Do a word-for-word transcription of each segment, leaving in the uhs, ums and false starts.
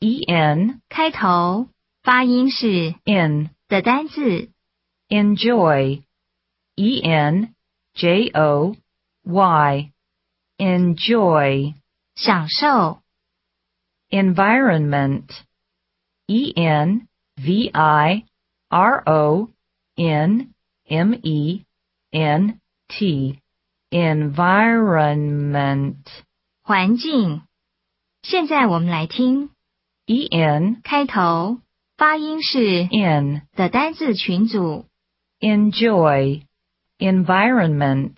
en 开头发音是 in 的单字， enjoy, E N J O Y, enjoy. 享受 Environment, E N V I R O N M E N T, environment. 环境。现在我们来听 E N 开头发音是 in 的单字群组， enjoy, environment.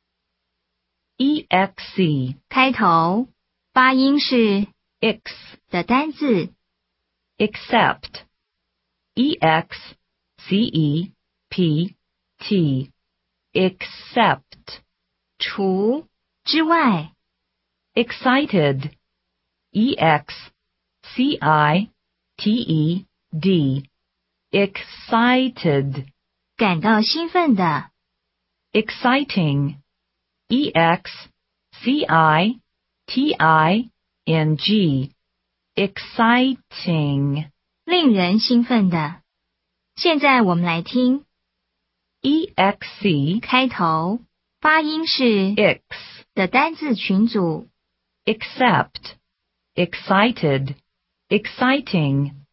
E X C 开头发音是 X 的单字， except, E X C E P T, except. 除之外， Excited, E X C I T E D, excited. 感到兴奋的， Exciting, E X C I T I N G, exciting. 令人兴奋的。现在我们来听 E X C 开头发音是 X, 的单字群组， except, excited, exciting.